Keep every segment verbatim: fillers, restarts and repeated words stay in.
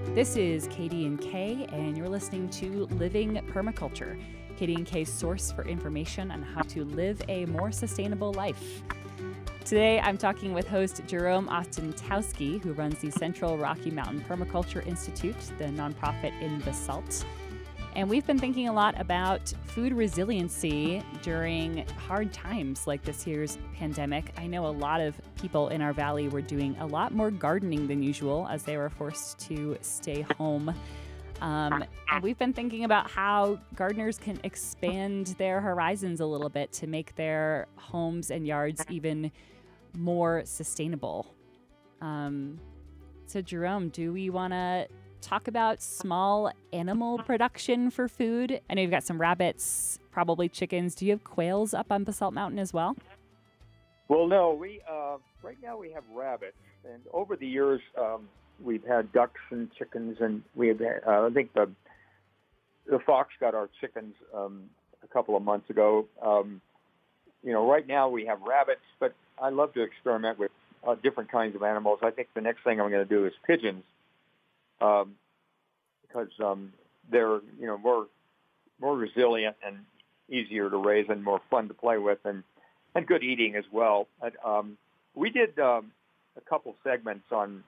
This is Katie and Kay, and you're listening to Living Permaculture, Katie and Kay's source for information on how to live a more sustainable life. Today, I'm talking with host Jerome Ostentowski, who runs the Central Rocky Mountain Permaculture Institute, the nonprofit in Basalt. And we've been thinking a lot about food resiliency during hard times like this year's pandemic. I know a lot of people in our valley were doing a lot more gardening than usual as they were forced to stay home. Um, and we've been thinking about how gardeners can expand their horizons a little bit to make their homes and yards even more sustainable. Um, so, Jerome, do we want to talk about small animal production for food? I know you've got some rabbits, probably chickens. Do you have quails up on Basalt Mountain as well? Well, no. We uh, right now we have rabbits, and over the years um, we've had ducks and chickens, and we have. Uh, I think the the fox got our chickens um, a couple of months ago. Um, you know, right now we have rabbits, but I love to experiment with uh, different kinds of animals. I think the next thing I'm going to do is pigeons. Um, because um, they're you know more more resilient and easier to raise and more fun to play with and, and good eating as well. And, um, we did um, a couple segments on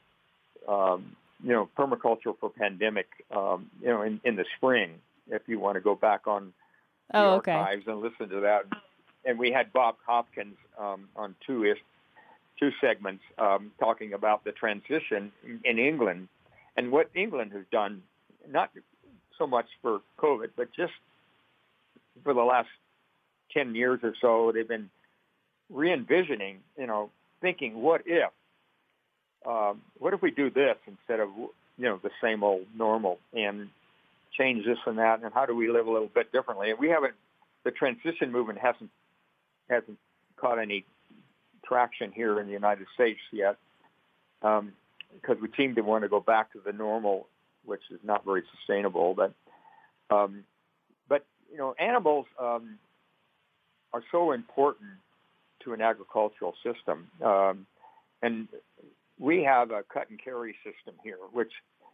um, you know permaculture for pandemic um, you know in, in the spring. If you want to go back on the oh, okay. archives and listen to that, and we had Bob Hopkins um, on two ish two segments um, talking about the transition in, in England. And what England has done, not so much for COVID, but just for the last ten years or so, they've been re-envisioning, you know, thinking, what if? Um, what if we do this instead of, you know, the same old normal and change this and that? And how do we live a little bit differently? And we haven't, the transition movement hasn't, hasn't caught any traction here in the United States yet. Um, because we seem to want to go back to the normal, which is not very sustainable. But, um, but you know, animals um, are so important to an agricultural system. Um, and we have a cut and carry system here, which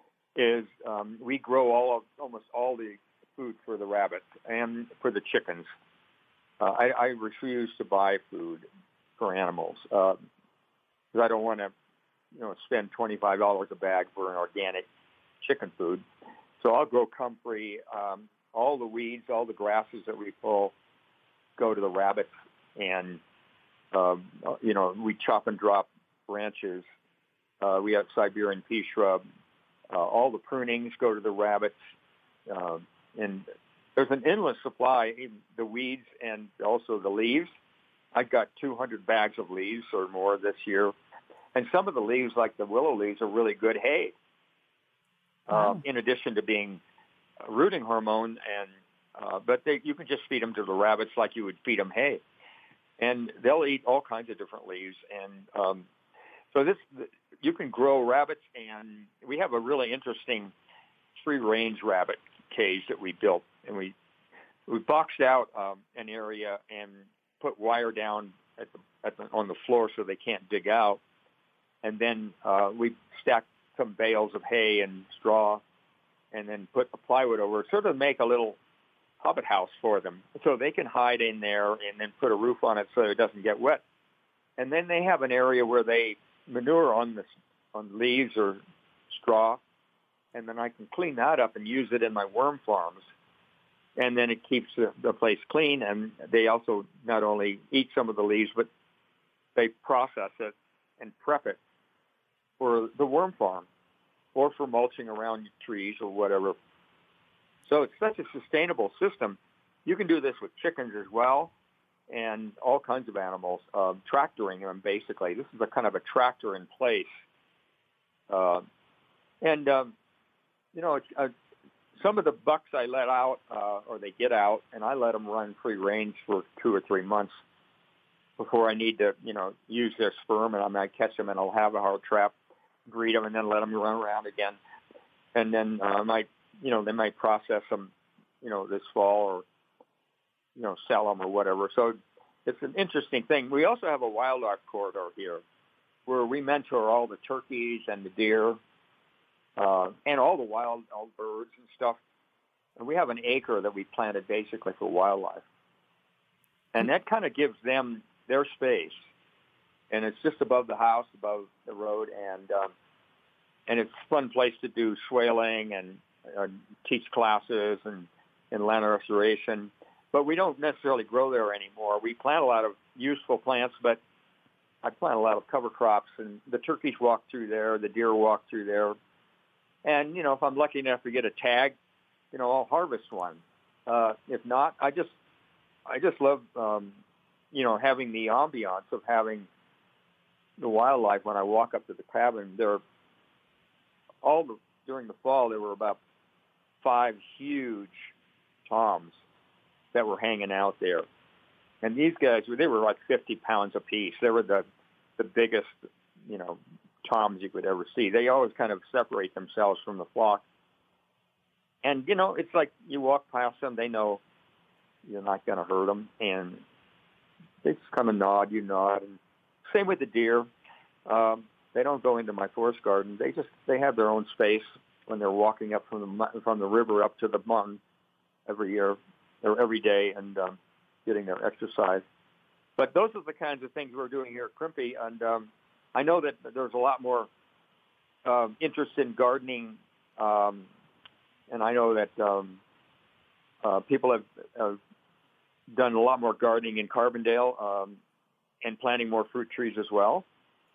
is um, we grow all of, almost all the food for the rabbits and for the chickens. Uh, I, I refuse to buy food for animals because uh, I don't want to you know, spend twenty-five dollars a bag for an organic chicken food. So I'll grow comfrey. Um, all the weeds, all the grasses that we pull go to the rabbits. And, um, you know, we chop and drop branches. Uh, we have Siberian pea shrub. Uh, all the prunings go to the rabbits. Uh, and there's an endless supply, even the weeds and also the leaves. I got two hundred bags of leaves or more this year. And some of the leaves, like the willow leaves, are really good hay. Wow. Uh, in addition to being a rooting hormone, and uh, but they, you can just feed them to the rabbits like you would feed them hay, and they'll eat all kinds of different leaves. And um, so this, you can grow rabbits, and we have a really interesting free-range rabbit cage that we built, and we we boxed out um, an area and put wire down at the, at the on the floor so they can't dig out. And then uh, we stacked some bales of hay and straw and then put the plywood over it, sort of make a little hobbit house for them so they can hide in there and then put a roof on it so it doesn't get wet. And then they have an area where they manure on the on leaves or straw, and then I can clean that up and use it in my worm farms. And then it keeps the, the place clean, and they also not only eat some of the leaves, but they process it and prep it for the worm farm or for mulching around trees or whatever. So it's such a sustainable system. You can do this with chickens as well and all kinds of animals, uh, tractoring them basically. This is a kind of a tractor in place. Uh, and, um, you know, it's, uh, some of the bucks I let out, uh, or they get out, and I let them run free range for two or three months before I need to, you know, use their sperm, and I might catch them in a Havahar trap, breed them, and then let them run around again. And then uh, I might, you know, they might process them, you know, this fall or, you know, sell them or whatever. So it's an interesting thing. We also have a wildlife corridor here where we mentor all the turkeys and the deer uh, and all the wild, all birds and stuff. And we have an acre that we planted basically for wildlife. And that kind of gives them their space. And it's just above the house, above the road, and um, and it's a fun place to do swaling and uh, teach classes and, and land restoration. But we don't necessarily grow there anymore. We plant a lot of useful plants, but I plant a lot of cover crops, and the turkeys walk through there, the deer walk through there. And, you know, if I'm lucky enough to get a tag, you know, I'll harvest one. Uh, if not, I just I just love, um, you know, having the ambiance of having the wildlife. When I walk up to the cabin, there, all the during the fall there were about five huge toms that were hanging out there, and these guys they were like fifty pounds apiece. They were the the biggest, you know, toms you could ever see. They always kind of separate themselves from the flock, and you know, it's like you walk past them, they know you're not going to hurt them, and they just kind of nod, you nod, and same with the deer. Um, they don't go into my forest garden. They just they have their own space when they're walking up from the mo- from the river up to the mountain every year or every day and um, getting their exercise. But those are the kinds of things we're doing here at Crimpy, and um, I know that there's a lot more um, interest in gardening, um, and I know that um, uh, people have, have done a lot more gardening in Carbondale. Um, and planting more fruit trees as well.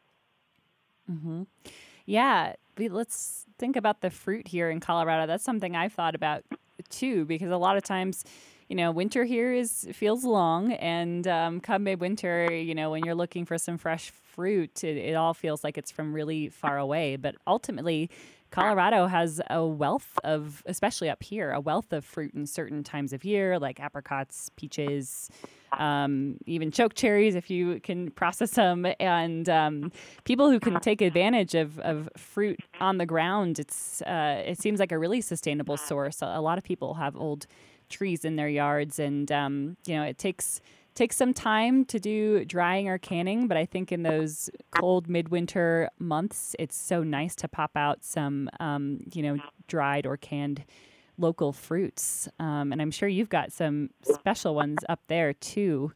Mm-hmm. Yeah, we, let's think about the fruit here in Colorado. That's something I've thought about too, because a lot of times, you know, winter here is feels long, and um, come midwinter, you know, when you're looking for some fresh fruit, it, it all feels like it's from really far away. But ultimately, Colorado has a wealth of, especially up here, a wealth of fruit in certain times of year, like apricots, peaches, um, even choke cherries, if you can process them. And um, people who can take advantage of, of fruit on the ground, it's uh, it seems like a really sustainable source. A lot of people have old trees in their yards, and um, you know, it takes takes some time to do drying or canning, but I think in those cold midwinter months, it's so nice to pop out some, um, you know, dried or canned local fruits. Um, and I'm sure you've got some special ones up there too.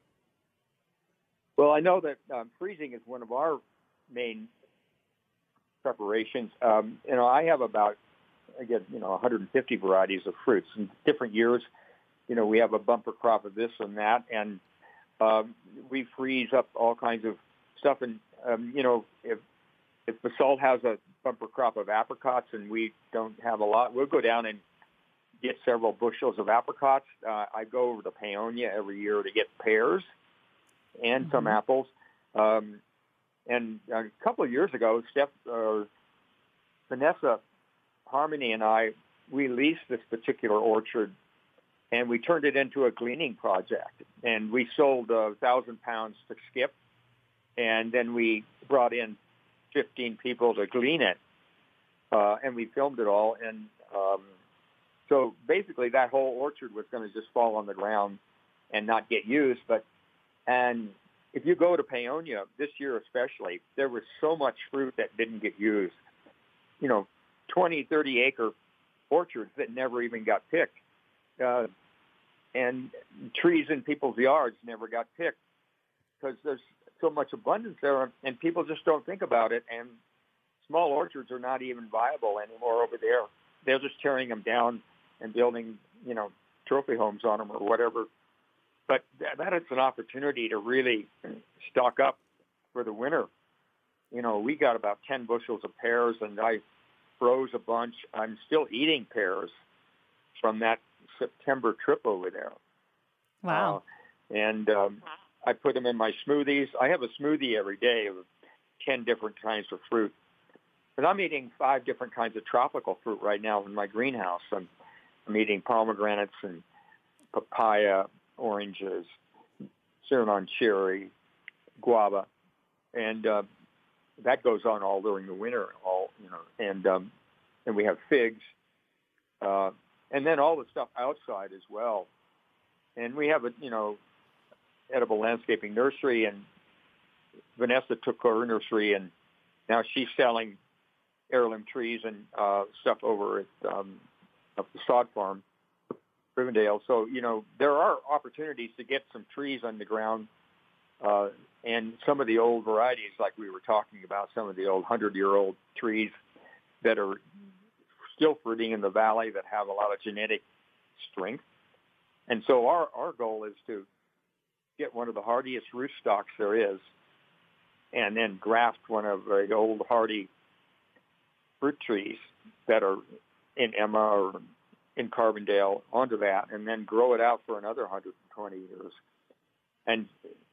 Well, I know that um, freezing is one of our main preparations. Um, you know, I have about, again, you know, one hundred fifty varieties of fruits in different years. You know, we have a bumper crop of this and that, and um, we freeze up all kinds of stuff. And, um, you know, if if Basalt has a bumper crop of apricots and we don't have a lot, we'll go down and get several bushels of apricots. Uh, I go over to Paonia every year to get pears and mm-hmm. some apples. Um, and a couple of years ago, Steph, uh, Vanessa Harmony and I, we leased this particular orchard, and we turned it into a gleaning project. And we sold a uh, thousand pounds to Skip, and then we brought in fifteen people to glean it, uh, and we filmed it all. And um, so basically that whole orchard was going to just fall on the ground and not get used. But and if you go to Paonia this year especially, there was so much fruit that didn't get used. You know, twenty, thirty acre orchards that never even got picked. Uh, and trees in people's yards never got picked because there's so much abundance there, and people just don't think about it. And small orchards are not even viable anymore over there. They're just tearing them down and building, you know, trophy homes on them or whatever. But that, that is an opportunity to really stock up for the winter. You know, we got about ten bushels of pears, and I froze a bunch. I'm still eating pears from that September trip over there. Wow. Uh, and um, I put them in my smoothies. I have a smoothie every day of ten different kinds of fruit. But I'm eating five different kinds of tropical fruit right now in my greenhouse. I'm, I'm eating pomegranates and papaya, oranges, Cinnamon cherry, guava, and uh, that goes on all during the winter. All you know, and um, and we have figs. Uh, And then all the stuff outside as well. And we have a, you know, edible landscaping nursery, and Vanessa took her nursery, and now she's selling heirloom trees and uh, stuff over at um, up the sod farm, Rivendell. So, you know, there are opportunities to get some trees on the ground, uh, and some of the old varieties, like we were talking about, some of the old hundred-year-old trees that are still fruiting in the valley that have a lot of genetic strength. And so our, our goal is to get one of the hardiest rootstocks there is and then graft one of the old hardy fruit trees that are in Emma or in Carbondale onto that, and then grow it out for another one hundred twenty years. And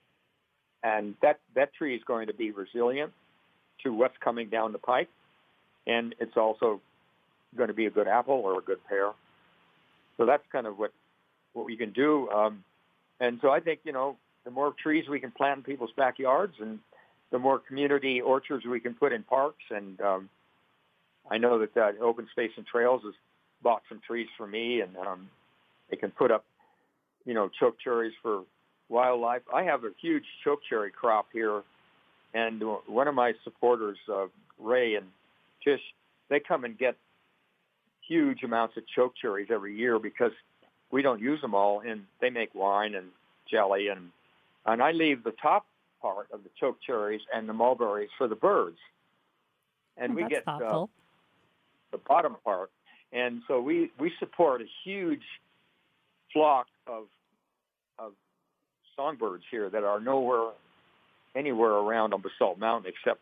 and that, that tree is going to be resilient to what's coming down the pike, and it's also going to be a good apple or a good pear. So that's kind of what, what we can do. Um, and so I think, you know, the more trees we can plant in people's backyards and the more community orchards we can put in parks. And um, I know that uh, Open Space and Trails has bought some trees for me, and um, they can put up, you know, chokecherries for wildlife. I have a huge chokecherry crop here, and one of my supporters, uh, Ray and Tish, they come and get huge amounts of chokecherries every year because we don't use them all, and they make wine and jelly, and and I leave the top part of the chokecherries and the mulberries for the birds, and oh, we that's get thoughtful. Uh, the bottom part. And so we, we support a huge flock of of songbirds here that are nowhere, anywhere around on Basalt Mountain except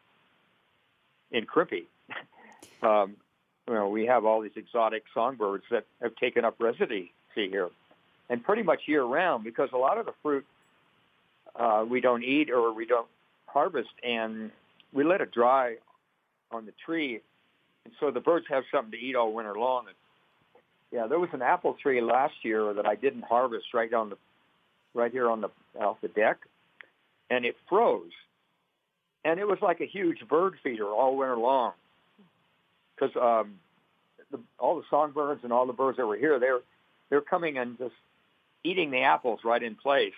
in Crimpy. um, you know, we have all these exotic songbirds that have taken up residency here, and pretty much year-round, because a lot of the fruit uh, we don't eat or we don't harvest, and we let it dry on the tree. And so the birds have something to eat all winter long. And, yeah, there was an apple tree last year that I didn't harvest right on the, right here on the off the deck, and it froze, and it was like a huge bird feeder all winter long. Because um, the, all the songbirds and all the birds that were here, they're they're coming and just eating the apples right in place.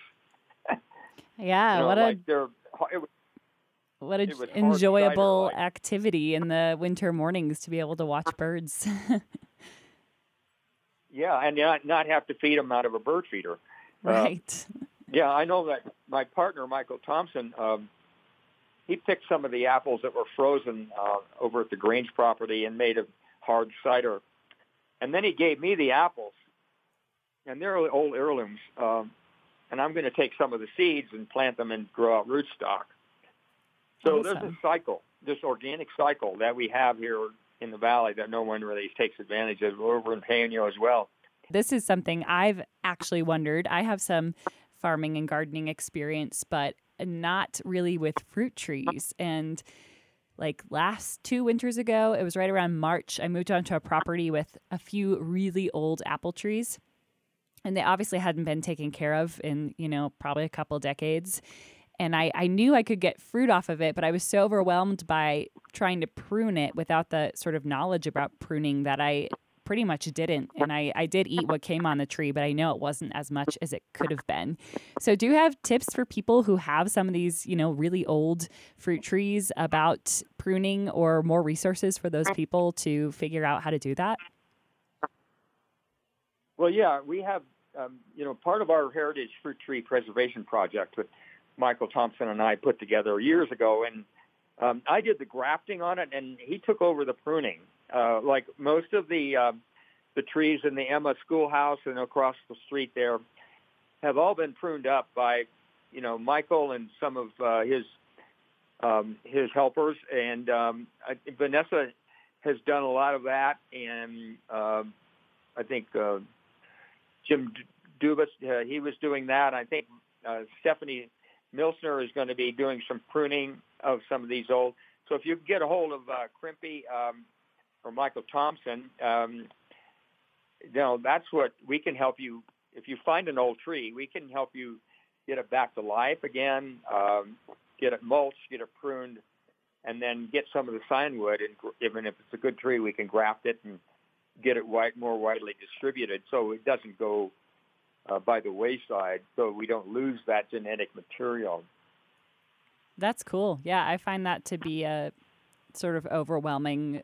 Yeah, you know, what like a they're it was, what a it was hard enjoyable cider, like. activity in the winter mornings to be able to watch birds. Yeah, and not, not have to feed them out of a bird feeder. Right. Uh, yeah, I know that my partner, Michael Thompson, um, he picked some of the apples that were frozen uh, over at the Grange property and made a hard cider. And then he gave me the apples, and they're old heirlooms. Um, and I'm going to take some of the seeds and plant them and grow out rootstock. So Awesome. There's a cycle, this organic cycle that we have here in the valley that no one really takes advantage of. We're over in Peño as well. This is something I've actually wondered. I have some farming and gardening experience, but not really with fruit trees. And like last two winters ago, it was right around March, I moved onto a property with a few really old apple trees. And they obviously hadn't been taken care of in, you know, probably a couple decades. And I, I knew I could get fruit off of it, but I was so overwhelmed by trying to prune it without the sort of knowledge about pruning that I pretty much didn't. And I, I did eat what came on the tree, but I know it wasn't as much as it could have been. So do you have tips for people who have some of these, you know, really old fruit trees about pruning, or more resources for those people to figure out how to do that? Well, yeah, we have, um, you know, part of our Heritage Fruit Tree Preservation Project that Michael Thompson and I put together years ago, and um, I did the grafting on it, and he took over the pruning. Uh, like most of the uh, the trees in the Emma Schoolhouse and across the street there have all been pruned up by, you know, Michael and some of uh, his um, his helpers, and um, I, Vanessa has done a lot of that, and uh, I think uh, Jim Dubas, uh, he was doing that. I think uh, Stephanie Milsner is going to be doing some pruning of some of these old. So if you get a hold of uh, Crimpy um, or Michael Thompson, um, you know, that's what we can help you. If you find an old tree, we can help you get it back to life again, um, get it mulched, get it pruned, and then get some of the signwood. And even if it's a good tree, we can graft it and get it wide, more widely distributed so it doesn't go Uh, by the wayside, so we don't lose that genetic material. That's cool. Yeah, I find that to be a sort of overwhelming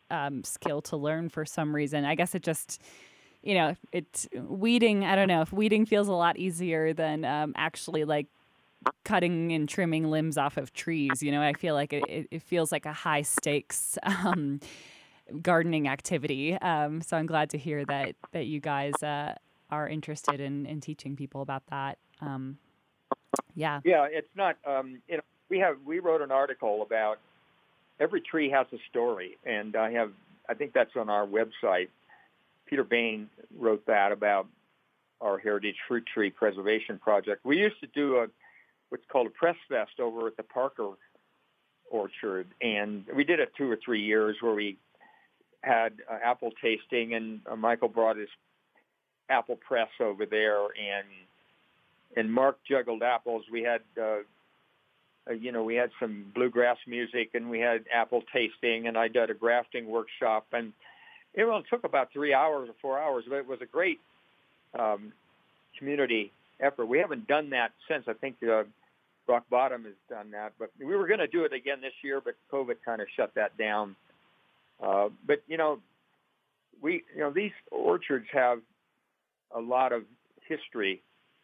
um, skill to learn for some reason. I guess it just, you know, it's weeding. I don't know if weeding feels a lot easier than um, actually like cutting and trimming limbs off of trees. You know, I feel like it, it feels like a high stakes um, gardening activity. Um, so I'm glad to hear that that you guys uh, are interested in, in teaching people about that. Um, yeah. Yeah, it's not. Um, you know, we have we wrote an article about every tree has a story, and I have I think that's on our website. Peter Bain wrote that about our Heritage Fruit Tree Preservation Project. We used to do a what's called a press fest over at the Parker Orchard, and we did it two or three years where we had uh, apple tasting, and uh, Michael brought his apple press over there, and and Mark juggled apples. We had, uh, uh, you know, we had some bluegrass music, and we had apple tasting, and I did a grafting workshop, and it only took about three hours or four hours, but it was a great um, community effort. We haven't done that since. I think uh, Rock Bottom has done that, but we were going to do it again this year, but COVID kind of shut that down. Uh, but you know, we you know these orchards have a lot of history,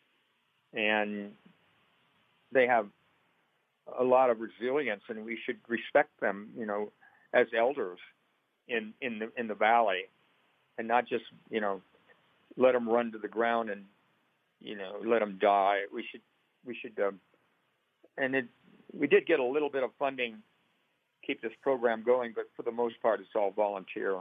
and they have a lot of resilience, and we should respect them, you know, as elders in in the in the valley, and not just you know let them run to the ground and you know let them die. We should we should um, and it we did get a little bit of funding to keep this program going, but for the most part, it's all volunteer.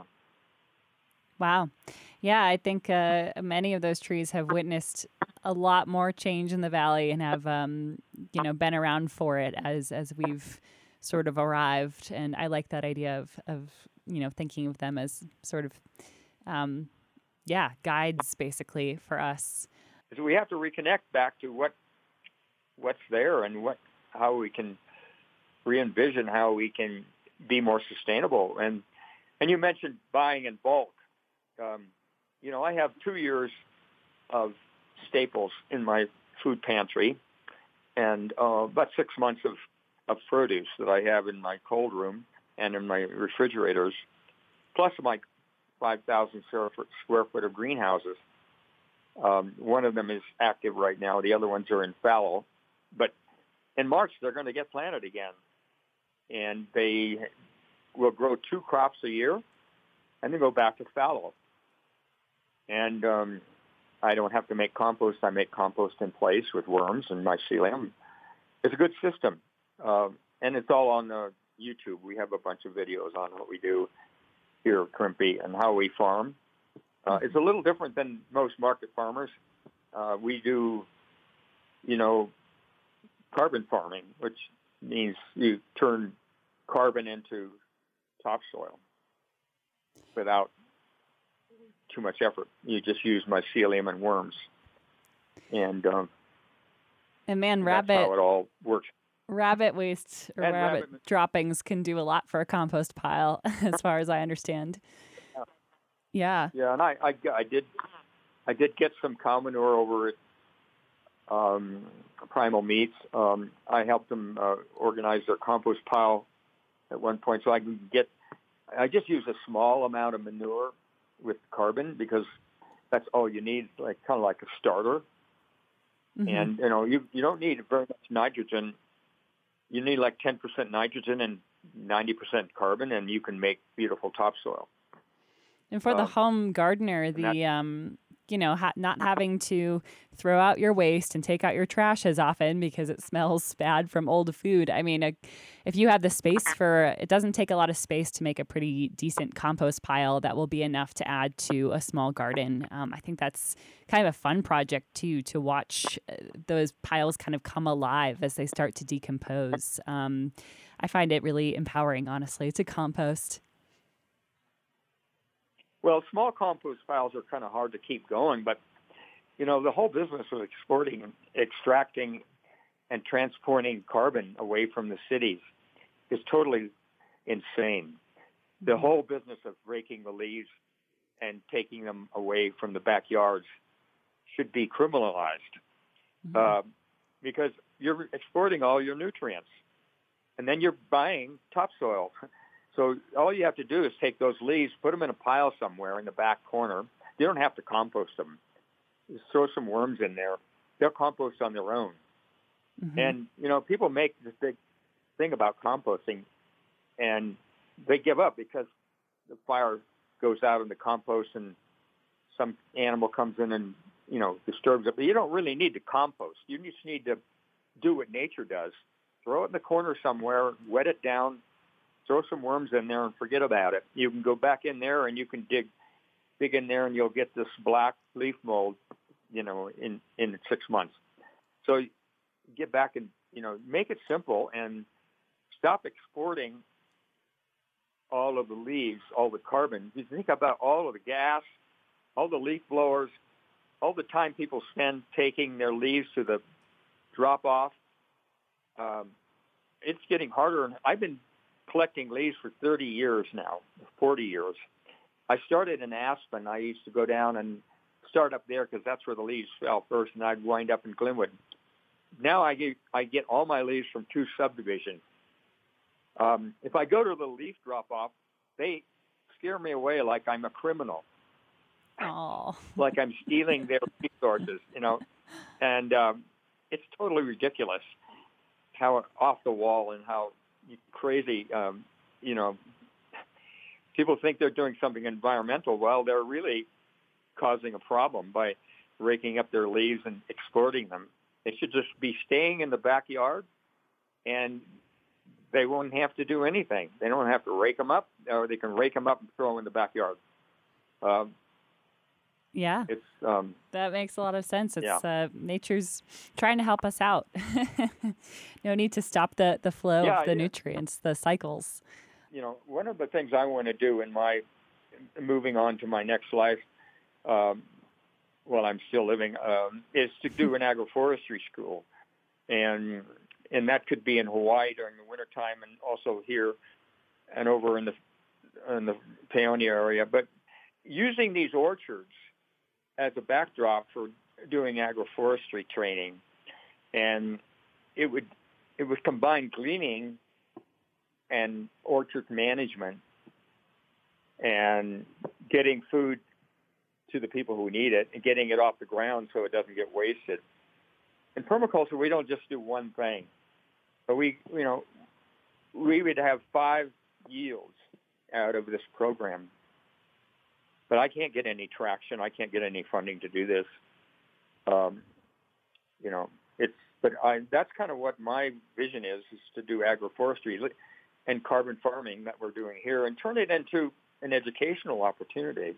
Wow. Yeah, I think uh, many of those trees have witnessed a lot more change in the valley and have, um, you know, been around for it as as we've sort of arrived. And I like that idea of, of you know, thinking of them as sort of, um, yeah, guides basically for us. So we have to reconnect back to what what's there and what how we can re-envision how we can be more sustainable. And and you mentioned buying in bulk. Um, you know, I have two years of staples in my food pantry and uh, about six months of, of produce that I have in my cold room and in my refrigerators, plus my five thousand square foot of greenhouses. Um, one of them is active right now. The other ones are in fallow. But in March, they're going to get planted again. And they will grow two crops a year and then go back to fallow. And um, I don't have to make compost. I make compost in place with worms and mycelium. It's a good system. Uh, and it's all on uh, YouTube. We have a bunch of videos on what we do here at Crimpy and how we farm. Uh, it's a little different than most market farmers. Uh, we do, you know, carbon farming, which means you turn carbon into topsoil without too much effort. You just use mycelium and worms, and um, and man, and rabbit that's how it all works. Rabbit waste or And rabbit, rabbit droppings can do a lot for a compost pile, as far as I understand. Yeah. Yeah, and I, I, I did, I did get some cow manure over at um, Primal Meats. Um, I helped them uh, organize their compost pile at one point, so I can get. I just use a small amount of manure with carbon because that's all you need, like kind of like a starter. Mm-hmm. And you know, you you don't need very much nitrogen. You need like ten percent nitrogen and ninety percent carbon, and you can make beautiful topsoil. And for the um, home gardener, the um, you know, ha- not having to throw out your waste and take out your trash as often because it smells bad from old food. I mean, a, if you have the space for, it doesn't take a lot of space to make a pretty decent compost pile that will be enough to add to a small garden. Um, I think that's kind of a fun project too, to watch those piles kind of come alive as they start to decompose. Um, I find it really empowering, honestly, to compost. Well, small compost piles are kind of hard to keep going, but, you know, the whole business of exporting and extracting and transporting carbon away from the cities is totally insane. The mm-hmm. whole business of raking the leaves and taking them away from the backyards should be criminalized mm-hmm. uh, because you're exporting all your nutrients, and then you're buying topsoil. So all you have to do is take those leaves, put them in a pile somewhere in the back corner. You don't have to compost them. Just throw some worms in there. They'll compost on their own. Mm-hmm. And, you know, people make this big thing about composting, and they give up because the fire goes out in the compost and some animal comes in and, you know, disturbs it. But you don't really need to compost. You just need to do what nature does. Throw it in the corner somewhere, wet it down, throw some worms in there, and forget about it. You can go back in there and you can dig dig in there, and you'll get this black leaf mold, you know, in, in six months. So get back and, you know, make it simple and stop exporting all of the leaves, all the carbon. You think about all of the gas, all the leaf blowers, all the time people spend taking their leaves to the drop-off. Um, it's getting harder. I've been collecting leaves for thirty years now, forty years. I started in Aspen. I used to go down and start up there because that's where the leaves fell first, and I'd wind up in Glenwood. Now I get I get all my leaves from two subdivisions. Um, if I go to the leaf drop-off, they scare me away like I'm a criminal. Oh, like I'm stealing their resources, you know. And um, it's totally ridiculous how off the wall and how crazy, um, you know, people think they're doing something environmental. Well, they're really causing a problem by raking up their leaves and exporting them. They should just be staying in the backyard, and they won't have to do anything. They don't have to rake them up, or they can rake them up and throw them in the backyard. Um, yeah, it's um, that makes a lot of sense. It's yeah. uh, nature's trying to help us out. No need to stop the, the flow yeah, of the yeah. nutrients, the cycles. You know, one of the things I want to do in my moving on to my next life, um, while I'm still living, um, is to do an agroforestry school, and and that could be in Hawaii during the wintertime, and also here and over in the in the Paonia area. But using these orchards as a backdrop for doing agroforestry training, and it would it would combine gleaning and orchard management and getting food to the people who need it and getting it off the ground so it doesn't get wasted. In permaculture, we don't just do one thing, but we, you know, we would have five yields out of this program. But I can't get any traction. I can't get any funding to do this. Um, you know, it's, but I, that's kind of what my vision is, is to do agroforestry and carbon farming that we're doing here and turn it into an educational opportunity.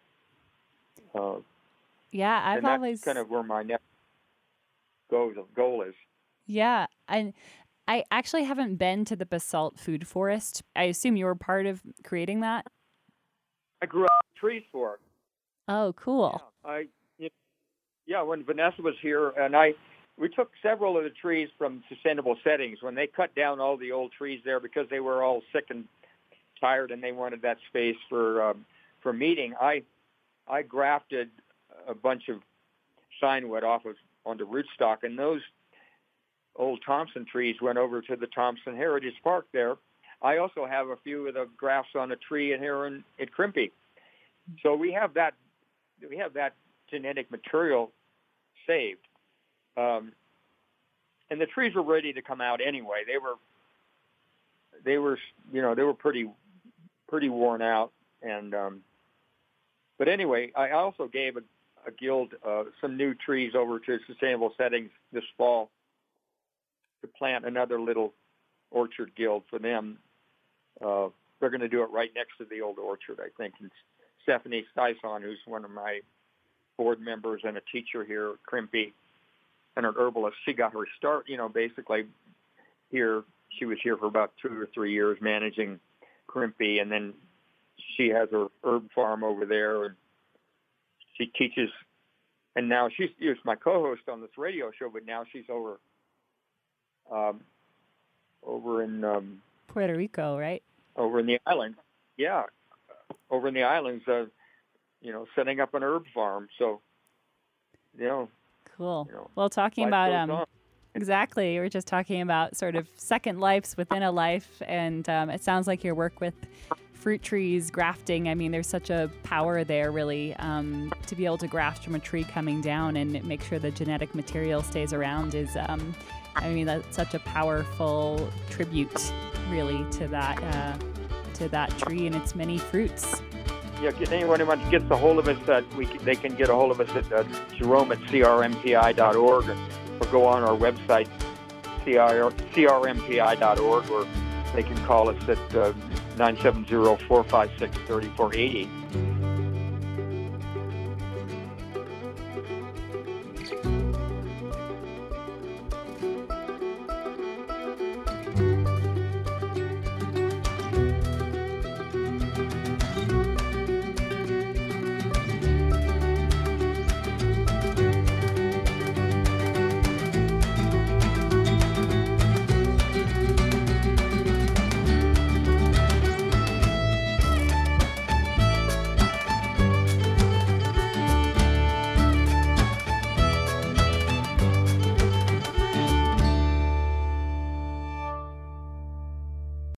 Uh, yeah, I've and that's always kind of where my next goal, goal is. Yeah, and I actually haven't been to the Basalt Food Forest. I assume you were part of creating that? I grew up in trees for it. Oh, cool. Yeah, I, you know, yeah, when Vanessa was here, and I, we took several of the trees from Sustainable Settings when they cut down all the old trees there because they were all sick and tired, and they wanted that space for um, for meeting. I I grafted a bunch of signwood off of onto rootstock, and those old Thompson trees went over to the Thompson Heritage Park there. I also have a few of the grafts on a tree in here in at Crimpy. So we have that we have that genetic material saved. Um, and the trees were ready to come out anyway. They were they were you know, they were pretty pretty worn out, and um, but anyway, I also gave a, a guild uh, some new trees over to Sustainable Settings this fall to plant another little orchard guild for them. Uh, they're going to do it right next to the old orchard, I think. And Stephanie Sison, who's one of my board members and a teacher here at Crimpy and an herbalist, she got her start, you know, basically here. She was here for about two or three years managing Crimpy, and then she has her herb farm over there, and she teaches. And now she's, she's my co-host on this radio show, but now she's over um, over in um, Puerto Rico, right? Over in the islands, yeah, over in the islands, uh, you know, setting up an herb farm. So, you know, cool. You know, well, talking life about goes um, on. Exactly. We're just talking about sort of second lives within a life. And um, it sounds like your work with fruit trees, grafting, I mean, there's such a power there, really, um, to be able to graft from a tree coming down and make sure the genetic material stays around is, um, I mean, that's such a powerful tribute, really, to that uh, to that tree and its many fruits. Yeah, anyone who wants to get a hold of us, uh, we can, they can get a hold of us at uh, Jerome at C R M P I dot org, or, or go on our website, C R M P I dot org, or they can call us at uh, nine seven zero, four five six, three four eight zero.